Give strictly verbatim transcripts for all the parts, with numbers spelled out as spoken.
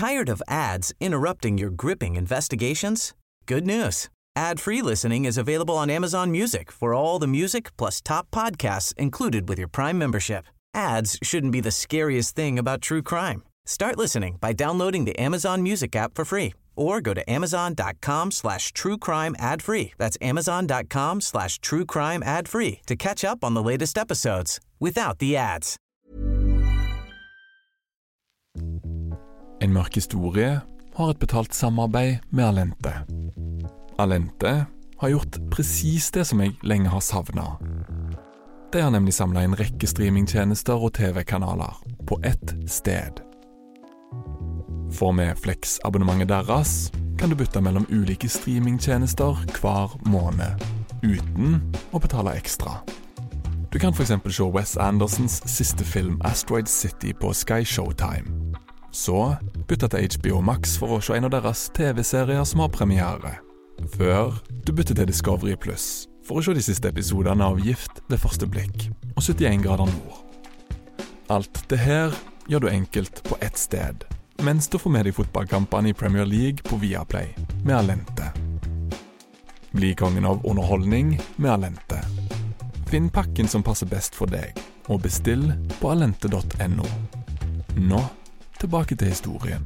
Tired of ads interrupting your gripping investigations? Good news. Ad-free listening is available on Amazon Music for all the music plus top podcasts included with your Prime membership. Ads shouldn't be the scariest thing about true crime. Start listening by downloading the Amazon Music app for free or go to amazon.com slash true crime ad free. That's amazon.com slash true crime ad free to catch up on the latest episodes without the ads. En mørk historie har et betalt samarbeid med Allente. Allente har gjort precis det som jeg lenge har savnet. De har nemlig samlet en rekke streamingtjenester og T V-kanaler på ett sted. For med Flex-abonnementet deres kan du bytte mellom ulike streamingtjenester hver måned, uten å betale ekstra. Du kan for eksempel se Wes Andersons siste film Asteroid City på Sky Showtime. Så bytte til H B O Max for å se en av deres T V-serier som har premiere. Før du bytter til Discovery Plus for å se de siste episodene av Gift ved første blikk og syttien grader nord. Alt det her gjør du enkelt på ett sted, mens du får med deg fotballkampene i Premier League på Viaplay med Allente. Bli kongen av underholdning med Allente. Finn pakken som passer best for deg, og bestill på allente punktum no. Nå tilbake til historien.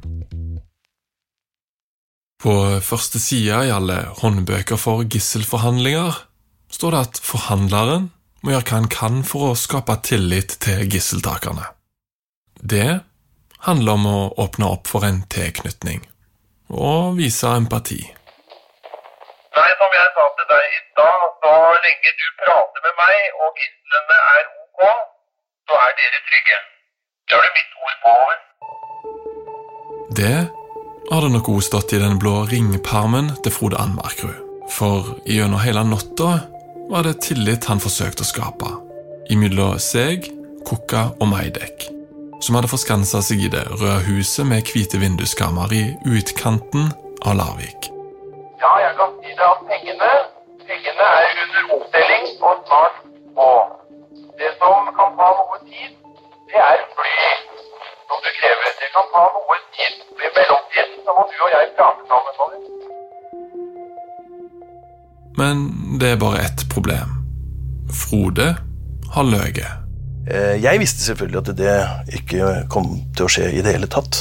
På første side i alle håndbøker for gisselforhandlinger står det at forhandleren må gjøre hva han kan for å skape tillit til gisseltakerne. Det handler om å åpne opp for en tilknytning og vise empati. Nei, som jeg sa til deg i dag, så lenge du prater med meg og gisslene er ok, så er dere trygge. Det har du mitt ord på over. Det har det nok også stått i den blå ringpermen til Frode Anmarkrud. For gjennom hele natta var det tillit han forsøkte å skape. Imellom seg, Kukka og Majdek, som hadde forskanset seg i det røde huset med hvite vinduskammer i utkanten av Larvik. Ja, jeg kan si det at pengene, pengene er under oppdeling og snart på. Det som kan ta noe tid, det er fly som du krever. Det kan ta noe tid. I mellomtiden så må du og jeg prate sammen om det. Men det er bare ett problem. Frode har løyet. Jeg visste selvfølgelig at det ikke kom til å skje i det hele tatt.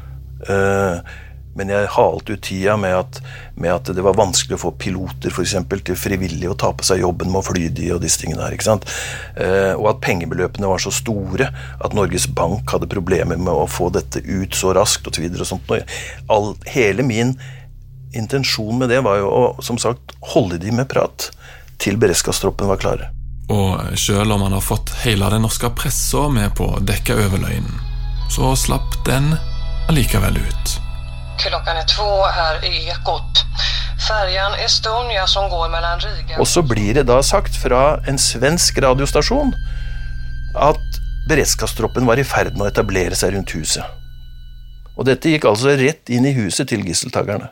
Men jeg halte ut tida med at, med at det var vanskelig å få piloter for eksempel til frivillig å ta på seg jobben med å fly de og disse tingene her, ikke sant? Og at pengebeløpene var så store at Norges Bank hadde problemer med å få dette ut så raskt og så videre og sånt. All, hele min intensjon med det var jo å, som sagt, holde de med prat til beredskapstroppen var klare. Og selv om han har fått hele den norske pressa med på å dekke overløgnen, så slapp den allikevel ut. Klockan är två här i Ekot. Färjan Estonia som går mellan Riga... Og så blir det da sagt fra en svensk radiostasjon at beredskapstroppen var i ferd med å etablere seg rundt huset. Og dette gikk altså rett inn i huset til gisseltakerne.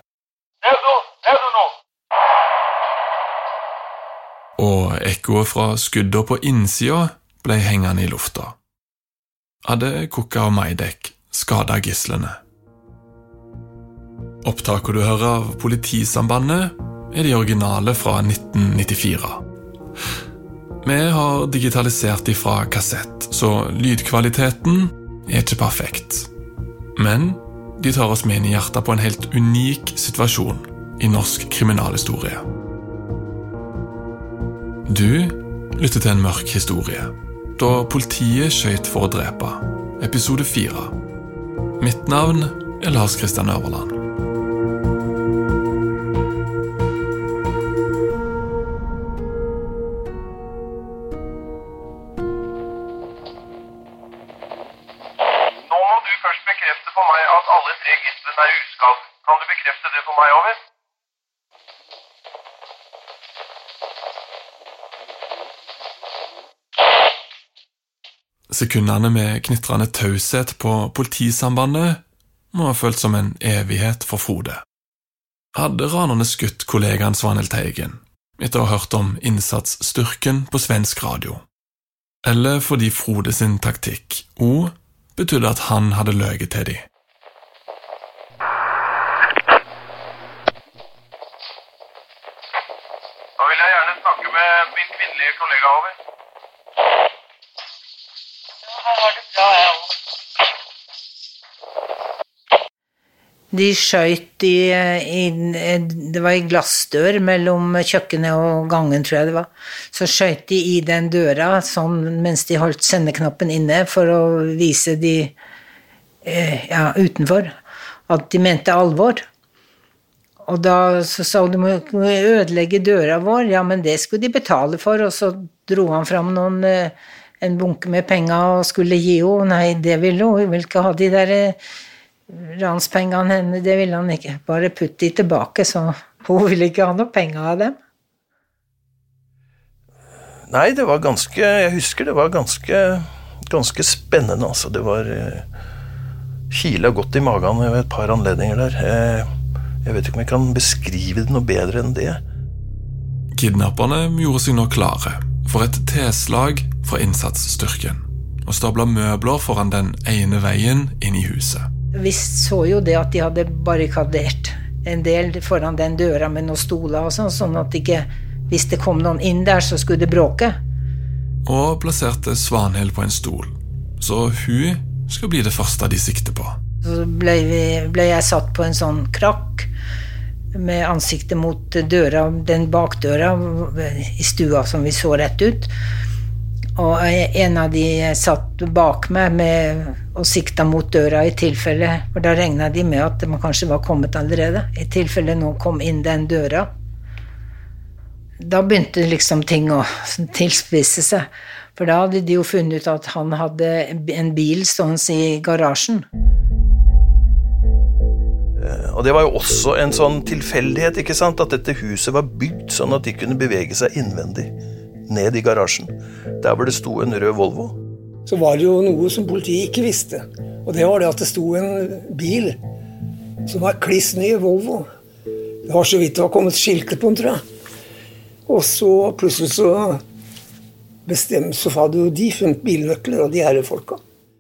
Og ekkoet fra skuddet på innsida ble hengende i lufta. Hadde Kukka og Majdek skadet gisslene. Opptaket du hører av Politisambandet er de originale fra nitten nittifire. Vi har digitalisert de fra kassett, så lydkvaliteten er ikke perfekt. Men de tar oss med inn i hjertet på en helt unik situasjon i norsk kriminalhistorie. Du lytter til en mørk historie, da politiet skjøt for å drepe, episode fire. Mitt navn er Lars Kristian Øverland. Nå må du først bekrefte for meg at alle tre gisslene er uskadd. Kan du bekrefte det for meg, over? Sekundene med knitrende taushet på Politisambandet må ha følt som en evighet for Frode. Hadde ranerne skutt kollegaen Svanhild Teigen etter å ha hørt om innsatsstyrken på svensk radio? Eller fordi Frode sin taktikk og betydde at han hadde løyet til de? med min kvinnelige kollega over. Ja, har det bra, jeg også. De skjøt i, i, det var i glassdør mellom kjøkkenet og gangen, tror jeg det var. Så skjøt de i den døra, sånn, mens de holdt sendeknappen inne, for å vise de eh, ja, utenfor, at de mente alvor. Og da så sa de, du må ødelegge døra vår, ja, men det skulle de betale for, og så dro han fram noen, en bunke med penger og skulle gi henne. Nei, det ville hun, hun ville ikke ha de der ranspengene henne, det ville han ikke. Bare putte de tilbake, så hun ville ikke ha noe penger av dem. Nei, det var ganske, jeg husker det var ganske, ganske spennende, altså. Det var eh, kila godt i magen ved et par anledninger der. Eh, jeg vet ikke om jeg kan beskrive det noe bedre enn det. Kidnapperne gjorde seg nå klare for et tilslag fra innsatsstyrken og stablet møbler foran den ene veien inn i huset. Vi så jo det at de hadde barrikadert en del foran den døra med noen stoler og sånn, sånn at ikke, hvis det kom noen inn der, så skulle det bråke. Og plasserte Svanhild på en stol, så hun skal bli det første de sikter på. Så ble, vi, ble jeg satt på en sånn krakk med ansiktet mot døra, den bakdøra i stua som vi så rett ut. Og en av de satt bak meg med, og sikta mot døra i tilfelle, for da regnet de med at man kanskje var kommet allerede, i tilfelle noen kom inn den døra. Da begynte liksom ting å tilspisse seg, for da hadde de jo funnet ut at han hadde en bil stående i garasjen. Og det var jo også en sånn tilfeldighet, ikke sant, at dette huset var bygd sånn at de kunne bevege seg innvendig ned i garasjen, der hvor det sto en rød Volvo. Så var det jo noe som politiet ikke visste, og det var det at det sto en bil som var kliss ny Volvo. Det var så vidt det var kommet skilte på den, tror jeg. Og så plutselig så bestemte, så hadde jo de funnet bilnøkler og de her folka.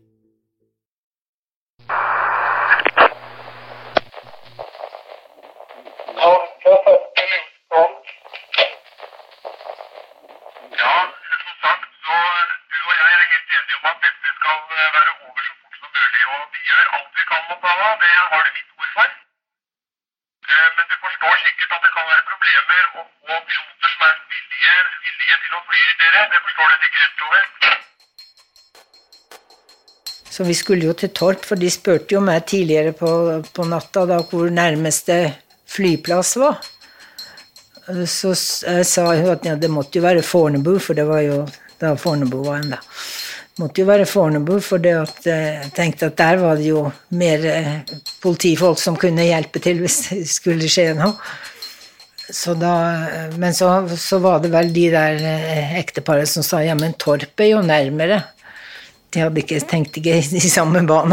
Så vi skulle jo til Torp, for de spurte jo meg tidligere på, på natta da, hvor nærmeste flyplass var. Så jeg sa jo at ja, det måtte jo være Fornebu, for det var jo da Fornebu var enda. Det måtte jo være Fornebu, for det at, jeg tenkte at der var det jo mer politifolk som kunne hjelpe til hvis det skulle skje noe. Så da, men så, så var det vel de der ekteparet som sa, ja, men Torp er jo nærmere. De hadde ikke tenkt ikke i de samme banene.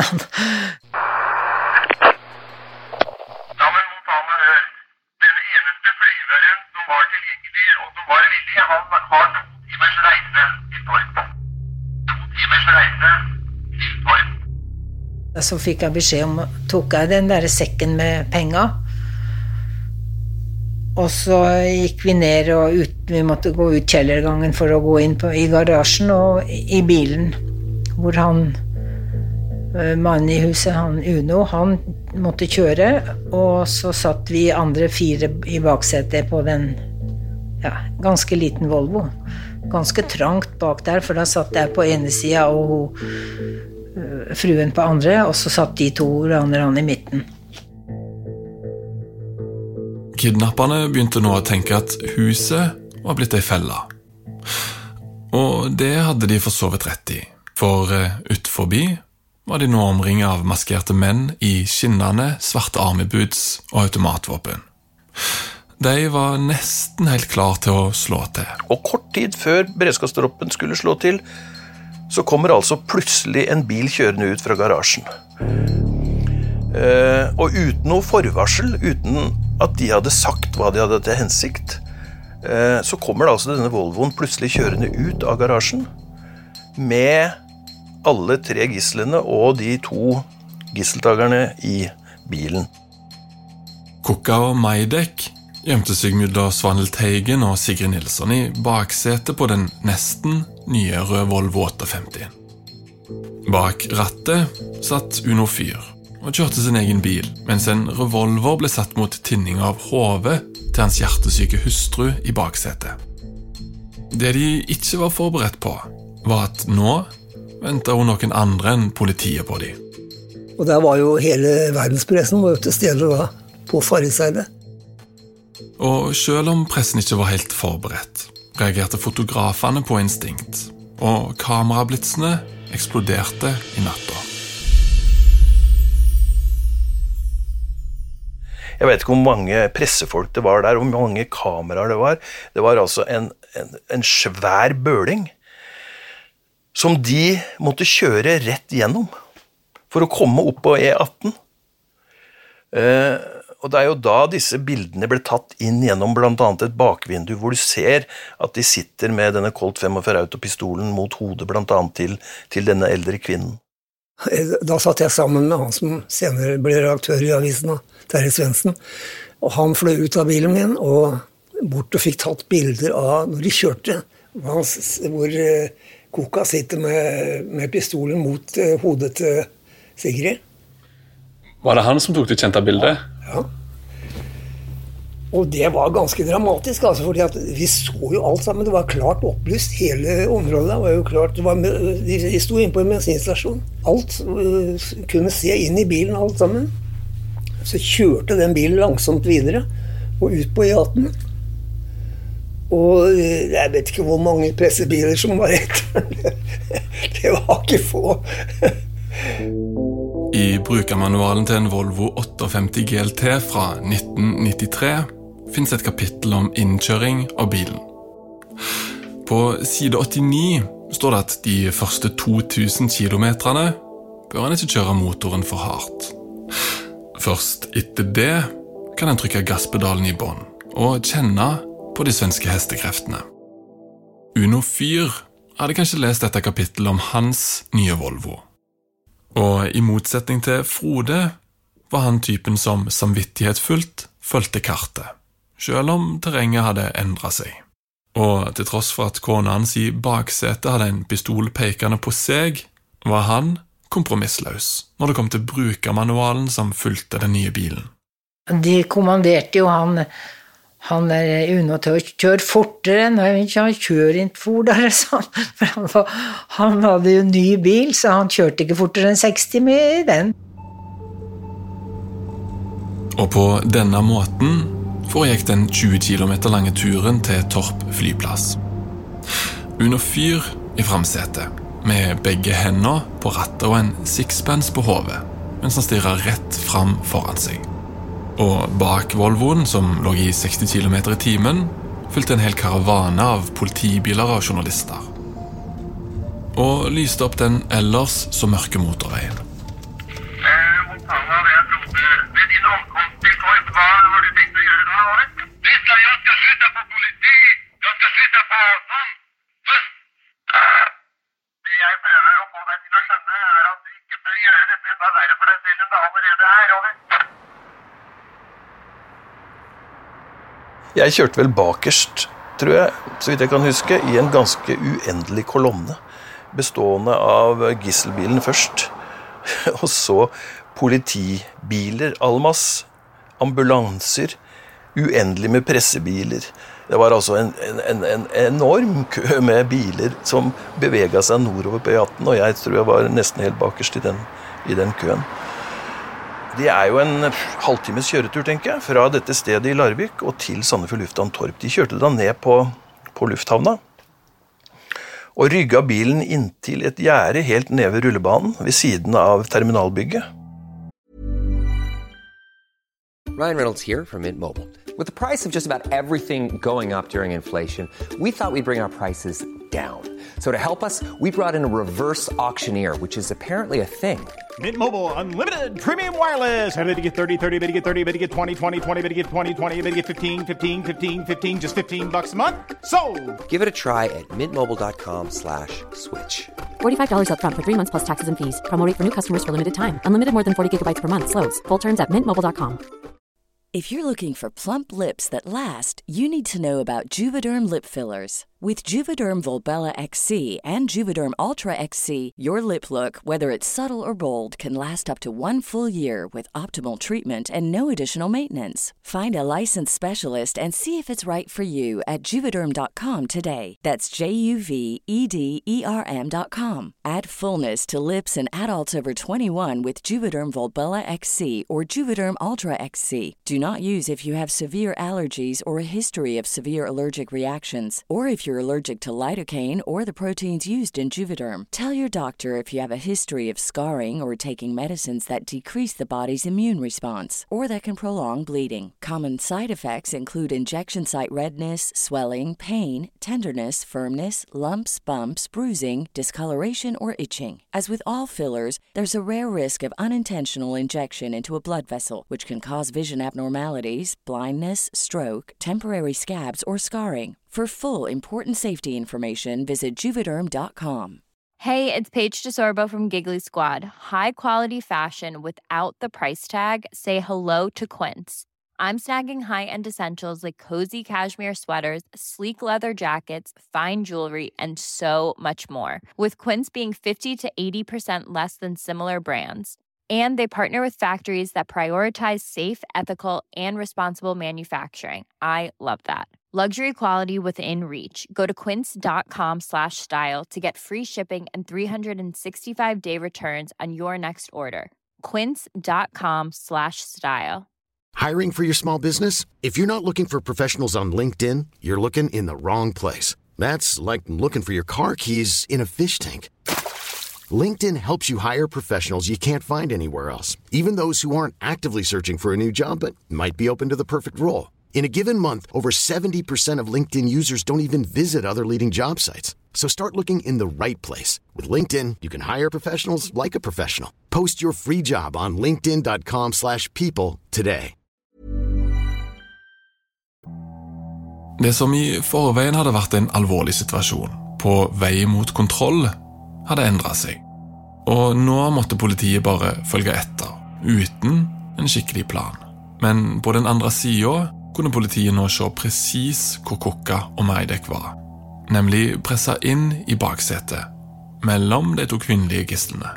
Ja, men nå ta meg hør. Den eneste flyveren som var tilgjengelig og som var villig, han har to timers reise til Torp. To timers reise til Torp. Så fikk jeg beskjed om, tok jeg den der sekken med penger, og så gikk vi ned og ut, vi måtte gå ut kjellergangen for å gå inn på, i garasjen og i bilen, hvor han, mannen i huset, han Uno, han måtte kjøre, og så satt vi andre fire i baksetet på den, ja, ganske liten Volvo. Ganske trangt bak der, for da satt jeg på ene siden og fruen på andre, og så satt de to ranerne i midten. Kidnapperne begynte nå å tenke at huset var blitt ei felle. Og det hadde de for så vidt rett i. For utforbi var de nå omringet av maskerte menn i skinnende, svarte armeboots og automatvåpen. De var nesten helt klar til å slå til. Og kort tid før beredskapstroppen skulle slå til, så kommer altså plutselig en bil kjørende ut fra garasjen. Eh, og uten noe forvarsel, uten at de hadde sagt hva de hadde til hensikt, eh, så kommer da altså denne Volvoen plutselig kjørende ut av garasjen med alle tre gisslene og de to gisseltagerne i bilen. Kukka og Majdek gjemte seg mellom Svanhild Teigen og Sigrid Nilsson i baksetet på den nesten nye røde Volvo åttiofemti. Bak rattet satt Uno Fyr og kjørte sin egen bil, mens en revolver ble satt mot tinning av hodet til hans hjertesyke hustru i baksetet. Det de ikke var forberedt på, var at nå ventet hun noen andre enn politiet på dem. Og der var jo hele verdenspressen var jo til stede da, på Farriseidet. Og selv om pressen ikke var helt forberedt, reagerte fotografene på instinkt, og kamerablitsene eksploderte i natta. Jeg vet ikke hvor mange pressefolk det var der, hvor mange kameraer det var. Det var altså en, en, en svær bøling som de måtte kjøre rett gjennom for å komme opp på E atten. Eh, og det er jo da disse bildene ble tatt inn gjennom blant annet et bakvindu, hvor du ser at de sitter med denne Colt femogfyrre autopistolen mot hodet blant annet til, til denne eldre kvinnen. Da satt jeg sammen med han som senere ble redaktør i avisen, Terje Svendsen, og han fløy ut av bilen min og bort og fikk tatt bilder av når de kjørte, hvor Koka sitter med, med pistolen mot hodet til Sigrid. Var det han som tok det kjente bildet? Ja. Og det var ganske dramatisk, altså, fordi at vi så jo alt sammen. Det var klart opplyst, hele området var jo klart. Det var, de, de sto inne på en bensinstasjon. Alt uh, kunne se inn i bilen, alt sammen. Så kjørte den bilen langsomt videre, og ut på E atten. Og uh, jeg vet ikke hvor mange pressebiler som var etter. Det var ikke få. I brukermanualen til en Volvo åttiofemti G L T fra nitten nittitre finnes et kapittel om innkjøring av bilen. På side åttini står det at de første to tusen kilometerne bør en ikke kjøre motoren for hardt. Først etter det kan en trykke gasspedalen i bånd og kjenne på de svenske hestekreftene. Uno Fyr hadde kanskje lest dette kapittelet om hans nye Volvo. Og i motsetning til Frode var han typen som samvittighetsfullt fulgte kartet, selv om terrenget hadde endret seg. Og til tross for at kona hans i baksetet hadde en pistol pekende på seg, var han kompromissløs når det kom til brukermanualen som fulgte den nye bilen. De kommanderte jo han, han der Uno til å kjøre fortere, nei, han kjører ikke fortere, sånn. For han, var, han hadde jo ny bil, så han kjørte ikke fortere enn seksti med den. Og på denne måten foregikk den tjue kilometer lange turen til Torp flyplass. Uno Fyr i framsetet, med begge hendene på rattet og en sixpence på hodet, mens han stirret rett fram foran seg. Og bak Volvoen, som lå i seksti kilometer i timen, fylte en hel karavane av politibiler og journalister. Og lyste opp den ellers så mørke motorveien. Montana, det er Frode. Ved din ankomst til Torp, hva har du tenkt å gjøre da, Håret? Lisa, jeg skal slutte på politi! Jeg skal slutte på sånn! Først! Det jeg prøver å få deg til å skjønne er at du ikke bør gjøre dette enda verre for deg selv enn det allerede er, Håret. Jeg kjørte vel bakerst, tror jeg, så vidt jeg kan huske, i en ganske uendelig kolonne, bestående av gisselbilen først, og så politibiler, almas, ambulanser, uendelig med pressebiler. Det var altså en, en, en enorm kø med biler som beveget seg nordover på E atten, og jeg tror jeg var nesten helt bakerst i den, i den køen. Det er jo en halvtimes kjøretur, tenker jeg, fra dette stedet i Larvik og til Sandefjord lufthavn Torp. De kjørte da ned på, på lufthavna og rygga bilen inntil et gjerde helt nede ved rullebanen ved siden av terminalbygget. Ryan Reynolds here from Mint Mobile. With the price of just about everything going up during inflation, we thought we'd bring our prices down. So to help us, we brought in a reverse auctioneer, which is apparently a thing. Mint Mobile Unlimited Premium Wireless. How to get thirty, thirty, how to get thirty, how to get twenty, twenty, twenty, how to get twenty, twenty, how to get fifteen, fifteen, fifteen, fifteen, just fifteen bucks a month? Sold! Give it a try at mintmobile.com slash switch. forty-five dollars up front for three months plus taxes and fees. Promo rate for new customers for limited time. Unlimited more than forty gigabytes per month. Slows full terms at mint mobile dot com. If you're looking for plump lips that last, you need to know about Juvederm lip fillers. With Juvederm Volbella X C and Juvederm Ultra X C, your lip look, whether it's subtle or bold, can last up to one full year with optimal treatment and no additional maintenance. Find a licensed specialist and see if it's right for you at juvederm dot com today. That's J U V E D E R M dot com. Add fullness to lips in adults over twenty-one with Juvederm Volbella X C or Juvederm Ultra X C. Do not use if you have severe allergies or a history of severe allergic reactions, or if you're allergic to lidocaine or the proteins used in Juvederm. Tell your doctor if you have a history of scarring or taking medicines that decrease the body's immune response or that can prolong bleeding. Common side effects include injection site redness, swelling, pain, tenderness, firmness, lumps, bumps, bruising, discoloration, or itching. As with all fillers, there's a rare risk of unintentional injection into a blood vessel, which can cause vision abnormalities, blindness, stroke, temporary scabs, or scarring. For full, important safety information, visit juvederm dot com. Hey, it's Paige DeSorbo from Giggly Squad. High quality fashion without the price tag. Say hello to Quince. I'm snagging high-end essentials like cozy cashmere sweaters, sleek leather jackets, fine jewelry, and so much more. With Quince being fifty to eighty percent less than similar brands. And they partner with factories that prioritize safe, ethical, and responsible manufacturing. I love that. Luxury quality within reach. Go to quince dot com slash style to get free shipping and three sixty-five day returns on your next order. quince dot com slash style. Hiring for your small business? If you're not looking for professionals on LinkedIn, you're looking in the wrong place. That's like looking for your car keys in a fish tank. LinkedIn helps you hire professionals you can't find anywhere else, even those who aren't actively searching for a new job but might be open to the perfect role. In a given month, over seventy percent of LinkedIn users don't even visit other leading job sites. So start looking in the right place. With LinkedIn, you can hire professionals like a professional. Post your free job on linkedin dot com slash people today. Det som i forveien hadde vært en alvorlig situasjon, på vei mot kontroll, hadde endret seg. Og nå måtte politiet bare følge etter, uten en skikkelig plan. Men på den andre siden kunne politiet nå se precis hvor Kokka og Meidek var. Nemlig pressa inn i baksetet, mellom de to kvinnelige gisslene.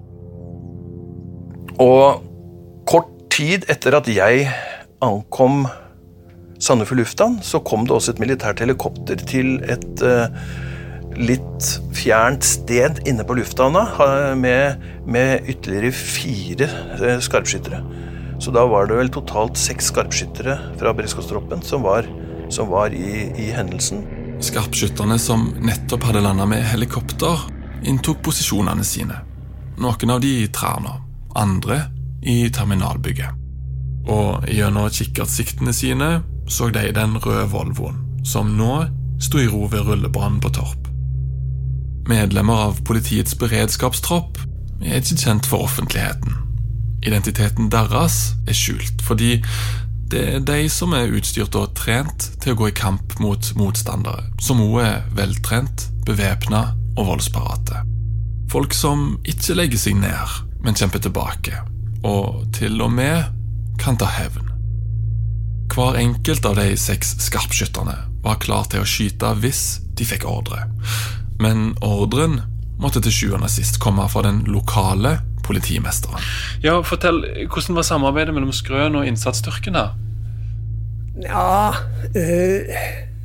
Og kort tid etter at jeg ankom Sandefjord lufthavn, så kom det også et militært helikopter til et uh, litt fjernt sted inne på lufthavna med, med ytterligere fire uh, skarpskyttere. Så da var det vel totalt seks skarpskyttere fra beredskapstroppen som var, som var i, i hendelsen. Skarpskytterne som nettopp hadde landet med helikopter inntok posisjonene sine. Noen av de i Træna, andre i terminalbygget. Og gjennom kikkertsiktene sine så de den røde Volvoen, som nå stod i ro ved rullebanen på Torp. Medlemmer av politiets beredskapstropp er ikke kjent for offentligheten. Identiteten deres er skjult, fordi det er de som er utstyrt og trent til å gå i kamp mot motstandere, som også er veltrent, bevæpnet og voldsparate. Folk som ikke legger seg ned, men kjemper tilbake, og til og med kan ta hevn. Hver enkelt av de seks skarpskytterne var klar til å skyte hvis de fikk ordre. Men ordren måtte til sjuende sist komme fra den lokale politimesteren. Ja, fortell, hvordan var samarbeidet mellom Skrøen og innsatsstyrken her? Ja, øh,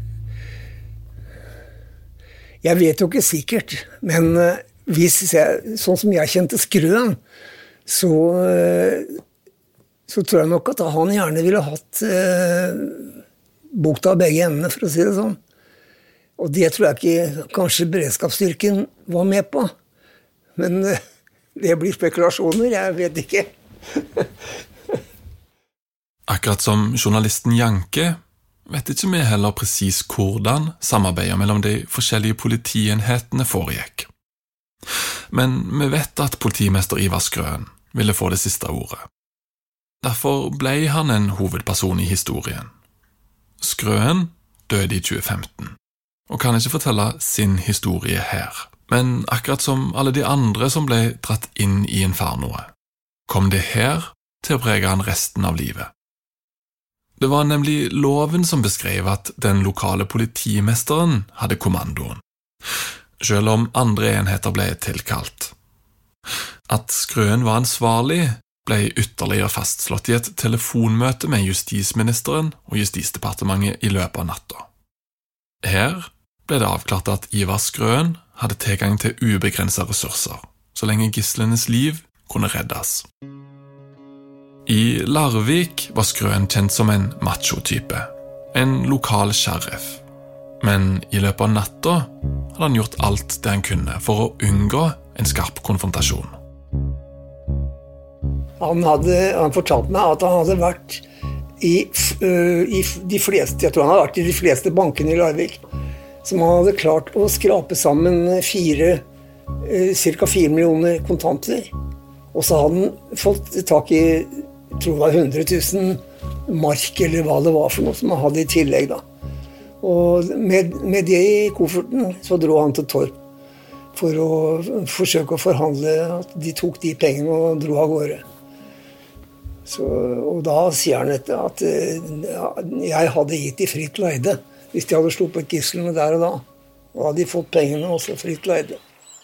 jeg vet jo ikke sikkert, men øh, hvis jeg, sånn som jeg kjente Skrøen, så... Øh, så tror jeg nok at han gjerne ville hatt eh, bukta av begge endene, for å si det sånn. Og det tror jeg ikke kanskje beredskapsstyrken var med på. Men eh, det blir spekulasjoner, jeg vet ikke. Akkurat som journalisten Janke, vet ikke vi heller precis hvordan samarbeidet mellom de forskjellige politienhetene foregikk. Men vi vet at politimester Ivar Skrøen ville få det siste ordet. Derfor ble han en hovedperson i historien. Skrøen døde i tjue femten, og kan ikke fortelle sin historie her. Men akkurat som alle de andre som ble dratt inn i Infernoet, kom det her til å prege han resten av livet. Det var nemlig loven som beskrev at den lokale politimesteren hadde kommandoen, selv om andre enheter ble tilkalt. At Skrøen var ansvarlig ble ytterligere fastslått i et telefonmøte med justisministeren og justisdepartementet i løpet av natta. Her ble det avklart at Ivar Skrøen hadde tilgang til ubegrenset ressurser, så lenge gislenes liv kunne reddes. I Larvik var Skrøen kjent som en macho-type, en lokal sheriff. Men i løpet av natta hadde han gjort alt det han kunne for å unngå en skarp konfrontasjon. Han hadde han fortalte meg at han hadde vært i, uh, i de fleste, jeg tror han hadde vært i de fleste bankene i Larvik, som han hadde klart å skrape sammen fire, uh, cirka fire millioner kontanter. Og så hadde han fått tak i, jeg tror det var hundre tusen mark eller hva det var for noe som han hadde i tillegg da. Og med, med det i kofferten så dro han til Torp for å forsøke å forhandle at de tok de pengene og dro av gårde. Så, og da sier han etter at ja, jeg hadde gitt de fritt leide hvis de hadde sluppet gislene der og da. Og hadde de fått pengene også fritt leide.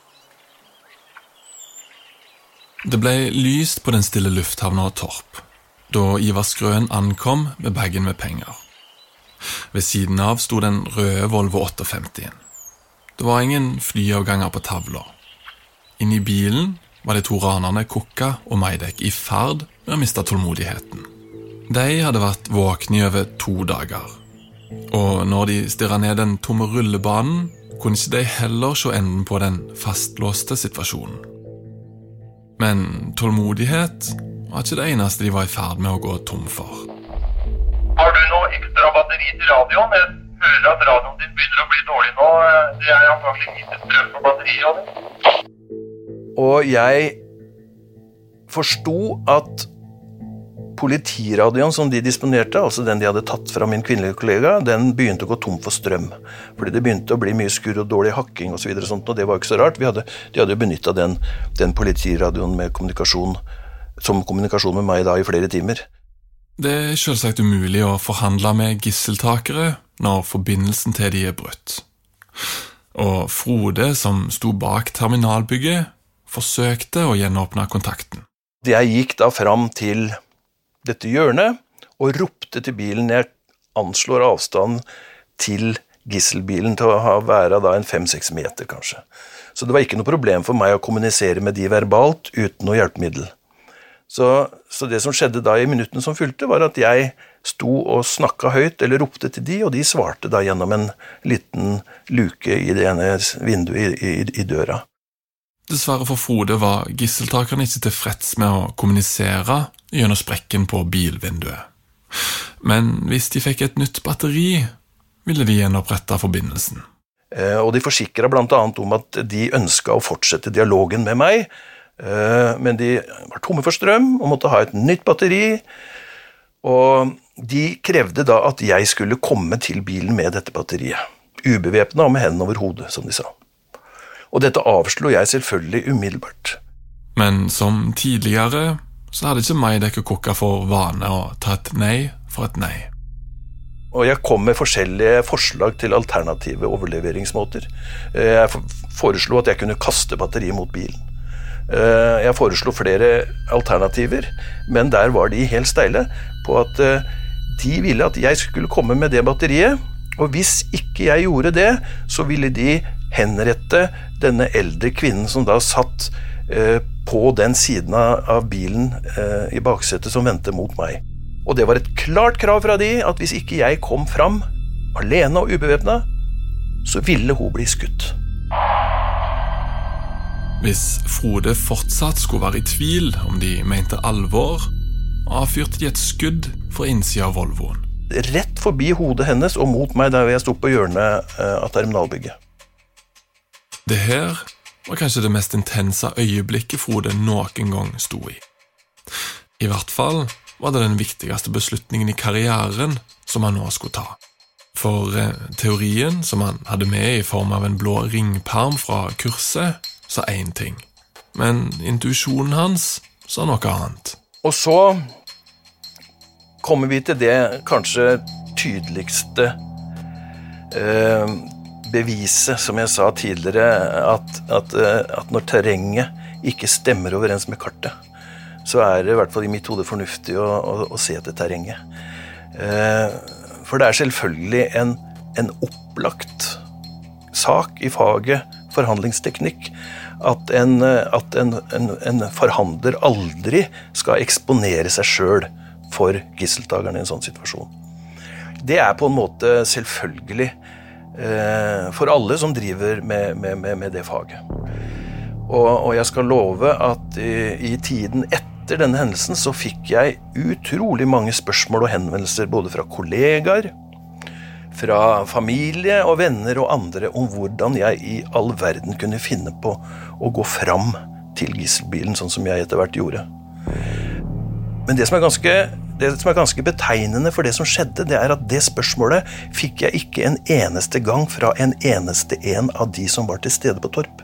Det ble lyst på den stille lufthavna Torp, da Ivar Skrøen ankom med bagen med penger. Ved siden av sto den røde Volvo åttiofemti. Det var ingen flyavganger på tavla. Inne i bilen var de to ranerne Kukka og Maidek i ferd med å miste tålmodigheten. De hadde vært våkne i over to dager. Og når de stirret ned den tomme rullebanen, kunne ikke de heller se enden på den fastlåste situasjonen. Men tålmodighet var ikke det eneste de var i ferd med å gå tom for. Har du noe ekstra batteri til radioen? Jeg hører at radioen din begynner å bli dårlig nå. Det er antagelig lite strøm på batteriet. Og jeg forstod at politiradioen som de disponerte, altså den de hadde tatt fra min kvinnelige kollega, den begynte å gå tom for strøm. Fordi det begynte å bli mye skurr og dårlig hakking og så videre, og sånt, og det var ikke så rart. Vi hadde, de hadde benyttet den, den politiradioen med kommunikasjon, som kommunikasjon med meg da i flere timer. Det er selvsagt umulig å forhandle med gisseltakere når forbindelsen til de er brutt. Og Frode, som sto bak terminalbygget, forsøkte å gjenåpne kontakten. Jeg gikk da fram til dette hjørnet og ropte til bilen. Jeg anslår avstand til gisselbilen til å ha være da en fem-seks meter kanskje. Så det var ikke noe problem for meg å kommunisere med de verbalt uten noe hjelpemiddel. Så, så det som skjedde da i minutten som fulgte var at jeg sto og snakket høyt eller ropte til de, og de svarte da gjennom en liten luke i det ene vinduet i, i, i døra. Dessverre for Frode var gisseltakerne ikke tilfreds med å kommunisere gjennom sprekken på bilvinduet. Men hvis de fikk et nytt batteri, ville de gjenopprette forbindelsen. Eh, og de forsikret blant annet om at de ønsket å fortsette dialogen med meg, eh, men de var tomme for strøm og måtte ha et nytt batteri, og de krevde da at jeg skulle komme til bilen med dette batteriet, ubevæpnet og med hendene over hodet, som de sa. Og dette avslo jeg selvfølgelig umiddelbart. Men som tidligere så hadde ikke Maidek og Kukka for vane å ta et nei for et nei. Og jeg kom med forskjellige forslag til alternative overleveringsmåter. Jeg foreslo at jeg kunne kaste batteriet mot bilen. Jeg foreslo flere alternativer, men der var de helt steile på at de ville at jeg skulle komme med det batteriet, og hvis ikke jeg gjorde det, så ville de henrette denne eldre kvinnen som da satt eh, på den siden av bilen eh, i baksetet som ventet mot meg. Og det var et klart krav fra de at hvis ikke jeg kom fram alene og ubevæpnet, så ville hun bli skutt. Hvis Frode fortsatt skulle være i tvil om de mente alvor, avfyrte de et skudd fra innsiden av Volvoen. Rett forbi hodet hennes og mot meg der jeg stod på hjørnet eh, av terminalbygget. Det her var kanskje det mest intense øyeblikket Frode noen gang sto i. I hvert fall var det den viktigste beslutningen i karrieren som han nå skulle ta. For eh, teorien som han hadde med i form av en blå ringperm fra kurset sa én ting, men intuisjonen hans sa noe annet. Og så kommer vi til det kanskje tydeligste eh, beviset, som jeg sa tidligere, at, at, at når terrenget ikke stemmer overens med kartet, så er det i hvert fall i mitt hode fornuftig å, å, å se etter terrenget. Eh, for det er selvfølgelig en, en opplagt sak i faget forhandlingsteknikk at en, at en, en, en forhandler aldri skal eksponere seg selv for gisseltagerne i en sånn situasjon. Det er på en måte selvfølgelig eh, for alle som driver med, med, med, med det faget. Og, og jeg skal love at i, i tiden etter denne hendelsen så fikk jeg utrolig mange spørsmål og henvendelser både fra kollegaer, fra familie og venner og andre om hvordan jeg i all verden kunne finne på å gå fram til gisselbilen, sånn som jeg etter hvert gjorde. Men det som er ganske, det som er ganske betegnende for det som skjedde, det er at det spørsmålet fikk jeg ikke en eneste gang fra en eneste en av de som var til stede på Torp.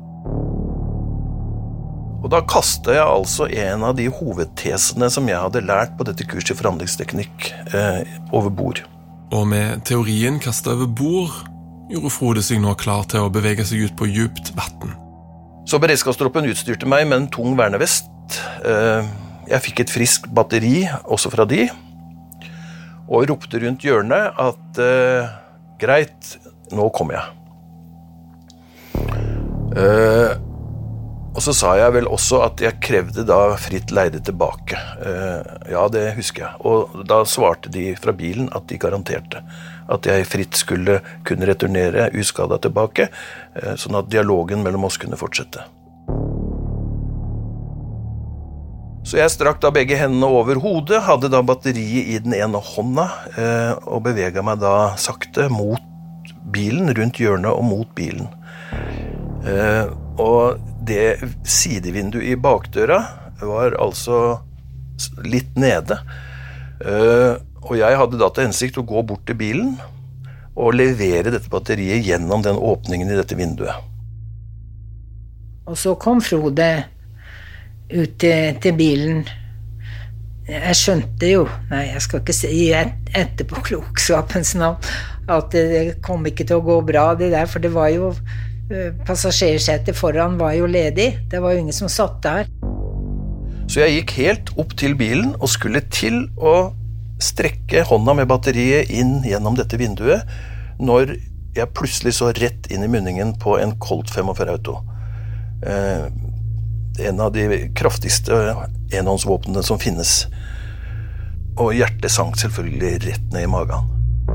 Og da kastet jeg altså en av de hovedtesene som jeg hadde lært på dette kurset i forhandlingsteknikk eh, over bord. Og med teorien kastet over bord, gjorde Frode seg nå klar til å bevege seg ut på djupt vatten. Så beredskapstroppen utstyrte meg med en tung vernevest. Jeg fikk et friskt batteri, også fra de, og ropte rundt hjørnet at greit, nå kommer jeg. Og så sa jeg vel også at jeg krevde da fritt leide tilbake. Ja, det husker jeg. Og da svarte de fra bilen at de garanterte at jeg fritt skulle kunne returnere uskadet tilbake, sånn at dialogen mellom oss kunne fortsette. Så jeg strakk da begge hendene over hodet, hadde da batteriet i den ene hånda, og beveget meg da sakte mot bilen, rundt hjørnet og mot bilen. Og det sidevinduet i bakdøra var altså litt nede. Og jeg hadde da til hensikt å gå bort til bilen og levere dette batteriet gjennom den åpningen i dette vinduet. Og så kom Frode ut til, til bilen. Jeg skjønte jo, nei, jeg skal ikke si et, etterpå klokskapens navn, at det kom ikke til å gå bra det der, for det var jo passasjersetet foran var jo ledig. Det var jo ingen som satt der. Så jeg gikk helt opp til bilen og skulle til å strekke hånda med batteriet inn gjennom dette vinduet når jeg plutselig så rett inn i munningen på en Colt femogfyrre Auto. Eh, en av de kraftigste enhåndsvåpnene som finnes. Og hjertet sank selvfølgelig rett ned i magen.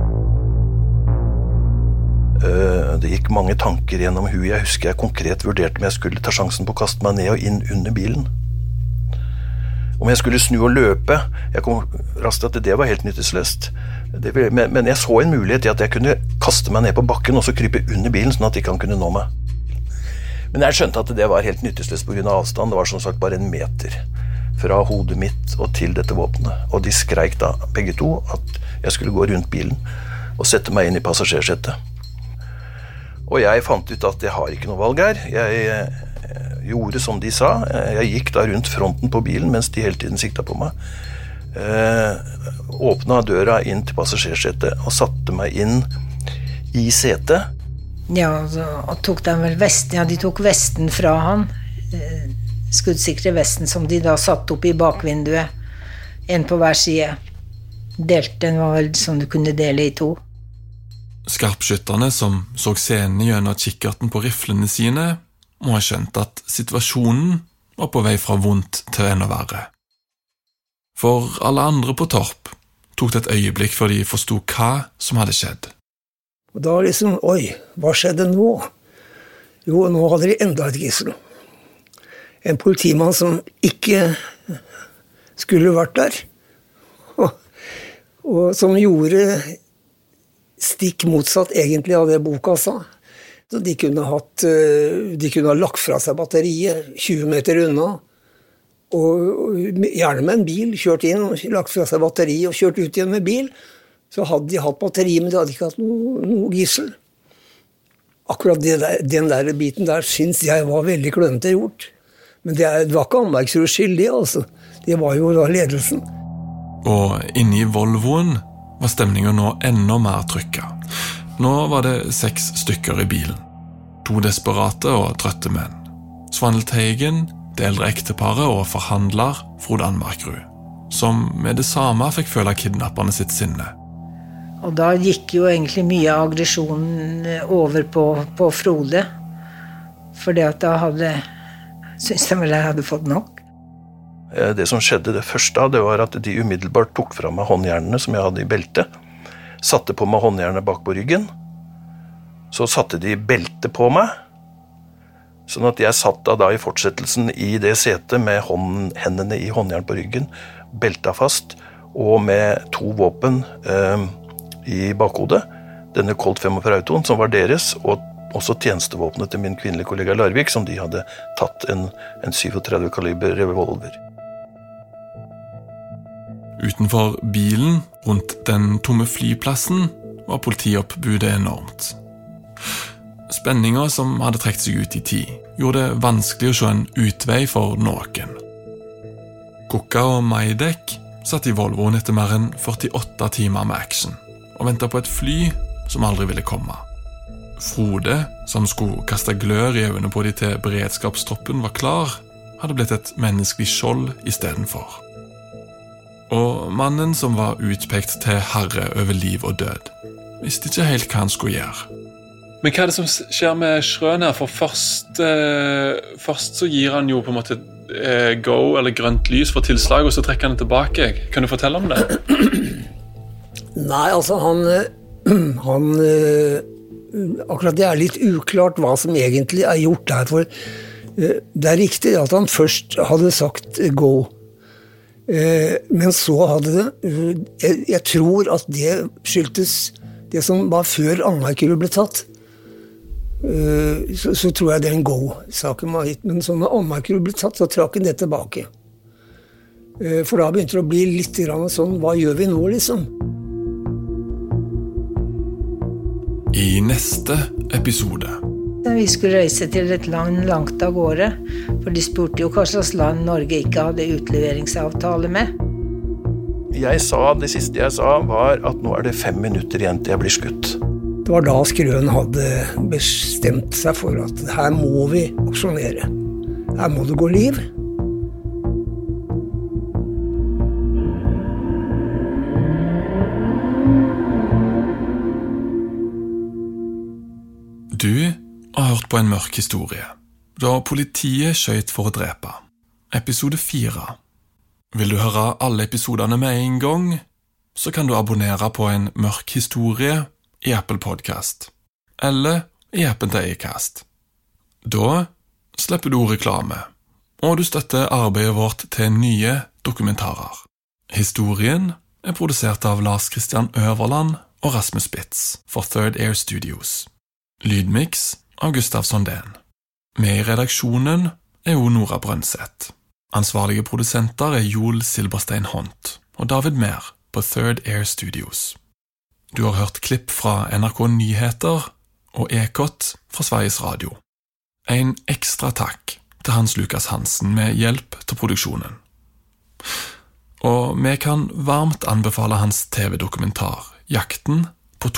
Det gikk mange tanker gjennom huet. Jeg husker jeg konkret vurderte om jeg skulle ta sjansen på å kaste meg ned og inn under bilen. Om jeg skulle snu og løpe. Jeg kom raskt at det var helt nytteløst. Men jeg så en mulighet i at jeg kunne kaste meg ned på bakken og så krype under bilen, sånn at ikke han kunne nå meg. Men jeg skjønte at det var helt nytteløst på grunn av avstand. Det var som sagt bare en meter fra hodet mitt og til dette våpenet. Og de skreik da, begge to, at jeg skulle gå rundt bilen og sette meg inn i passasjersettet. Og jeg fant ut at jeg har ikke noe valg her. Jeg eh, gjorde som de sa. Jeg gikk da rundt fronten på bilen mens de hele tiden sikta på meg. Eh, åpnet døra inn til passasjersetet og satte meg inn i setet. Ja, og tok de vel vesten. Ja, de tok vesten fra han. Eh, skuddsikre vesten som de da satt opp i bakvinduet. En på hver side. Delten var vel som du kunne dele i to. Skarpskytterne som så scenen gjennom kikkerten på riflene sine, må ha skjønt at situasjonen var på vei fra vondt til enda verre. For alle andre på Torp tok det et øyeblikk før de forstod hva som hadde skjedd. Og da liksom, oi, hva skjedde nå? Jo, nå hadde de enda et gissel. En politimann som ikke skulle vært der, og, og som gjorde stikk motsatt egentlig av det boka sa. Så de kunne, hatt, de kunne ha lagt fra seg batteriet tjue meter unna, og gjerne med en bil, kjørt inn, lagt fra seg batteriet og kjørt ut igjen med bil, så hadde de hatt batteri, men de hadde ikke hatt noe, noe gissel. Akkurat det der, den der biten der synes jeg var veldig klønete gjort. Men det, er, det var ikke Anbergsrud skyldig, altså. Det var jo da ledelsen. Og inne i Volvoen var stemningen nå enda mer trykka. Nå var det seks stykker i bilen. To desperate og trøtte menn. Svanhild Teigen, det eldre ekteparet og forhandler Frode Anmarkrud, som med det samme fikk føle kidnapperne sitt sinne. Og da gikk jo egentlig mye av aggresjonen over på, på Frode, fordi at da hadde, synes jeg vel jeg hadde fått nok. Det som skjedde det første, det var at de umiddelbart tok fra meg håndjernene som jeg hadde i beltet, satte på meg håndjernene bak på ryggen, så satte de beltet på meg, sånn at jeg satt da, da i fortsettelsen i det setet med hånd, hendene i håndjern på ryggen, beltet fast, og med to våpen eh, i bakhodet, denne Colt femogfyrre Autoen som var deres, og også tjenestevåpenet til min kvinnelige kollega Larvik, som de hadde tatt en, en syvogtredve kaliber revolver. Utenfor bilen, rundt den tomme flyplassen, var politioppbudet enormt. Spenninger som hadde trekt seg ut i tid, gjorde det vanskelig å se en utvei for noen. Kukka og Majdek satt i Volvoen etter mer enn førtiåtte timer med action, og ventet på et fly som aldri ville komme. Frode, som skulle kaste glør i øynene på de til beredskapstroppen var klar, hadde blitt et menneskelig skjold i stedet for. Og mannen som var utpekt til herre over liv og død, visste ikke helt hva han skulle gjøre. Men hva er det som skjer med Schrøen her? For først, eh, først så gir han jo på en måte eh, go, eller grønt lys for tilslag, og så trekker han det tilbake. Kan du fortelle om det? Nei, altså han, han akkurat det er litt uklart hva som egentlig er gjort der, for det er riktig at han først hadde sagt go. Men så hadde det, jeg, jeg tror at det skyldtes det som var før Anmarkrud ble tatt. Så, så tror jeg det er en go-saken var gitt. Men så når Anmarkrud ble tatt, så trakk han det tilbake. For da begynte det å bli litt sånn, hva gjør vi nå liksom? I neste episode. Vi skulle reise til et land langt av gårde, for de spurte jo hva slags land Norge ikke hadde utleveringsavtale med. Jeg sa, det siste jeg sa var at nå er det fem minutter igjen til jeg blir skutt. Det var da Schrøen hadde bestemt seg for at her må vi aksjonere. Her må det gå liv. Du har hørt på en mørk historie, da politiet skjøt for å drepe. Episode fire. Vil du høre alle episodene med en gang, så kan du abonnere på en mørk historie i Apple Podcast, eller i appen til Acast. Da slipper du reklame, og du støtter arbeidet vårt til nye dokumentarer. Historien er produsert av Lars Christian Øverland og Rasmus Spitz for Third Air Studios. Lydmix av Gustav Sondén. Med i redaksjonen er jo Nora Brønseth. Ansvarlige produsenter er Joel Silberstein Hont og David Mer på Third Air Studios. Du har hørt klipp fra N R K Nyheter og Ekot fra Sveriges Radio. En ekstra takk til Hans Lukas Hansen med hjelp til produksjonen. Og vi kan varmt anbefale hans T V-dokumentar Jakten på to.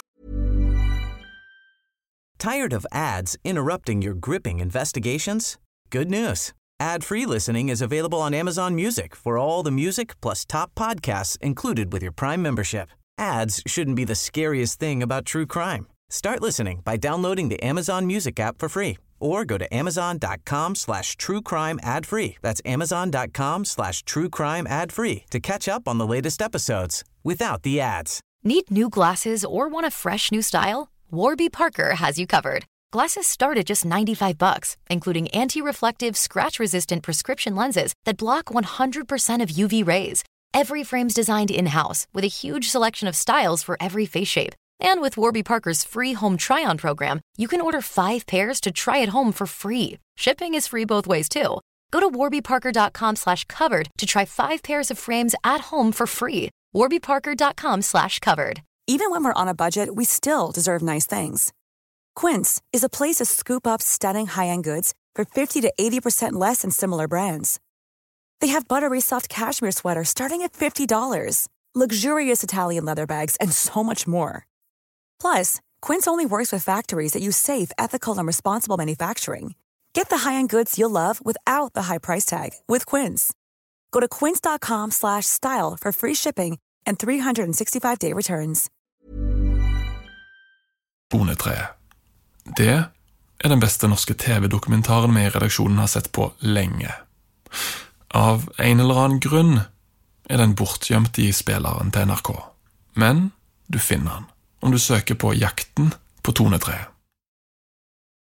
Tired of ads interrupting your gripping investigations? Good news. Ad-free listening is available on Amazon Music for all the music plus top podcasts included with your Prime membership. Ads shouldn't be the scariest thing about true crime. Start listening by downloading the Amazon Music app for free or go to amazon.com slash true crime ad free. That's amazon.com slash true crime ad free to catch up on the latest episodes without the ads. Need new glasses or want a fresh new style? Warby Parker has you covered. Glasses start at just ninety-five bucks, including anti-reflective, scratch-resistant prescription lenses that block one hundred percent of U V rays. Every frame's designed in-house with a huge selection of styles for every face shape. And with Warby Parker's free home try-on program, you can order five pairs to try at home for free. Shipping is free both ways, too. Go to warbyparker.com slash covered to try five pairs of frames at home for free. warbyparker.com slash covered. Even when we're on a budget, we still deserve nice things. Quince is a place to scoop up stunning high-end goods for fifty to eighty percent less than similar brands. They have buttery soft cashmere sweaters starting at fifty dollars, luxurious Italian leather bags, and so much more. Plus, Quince only works with factories that use safe, ethical, and responsible manufacturing. Get the high-end goods you'll love without the high price tag with Quince. Go to quince.com slash style for free shipping and three sixty-five day returns. Tonetreet. Det er den beste norske T V-dokumentaren vi i redaksjonen har sett på lenge. Av en eller annen grunn er den bortgjemt i spilleren til N R K. Men du finner den om du søker på Jakten på Tonetreet.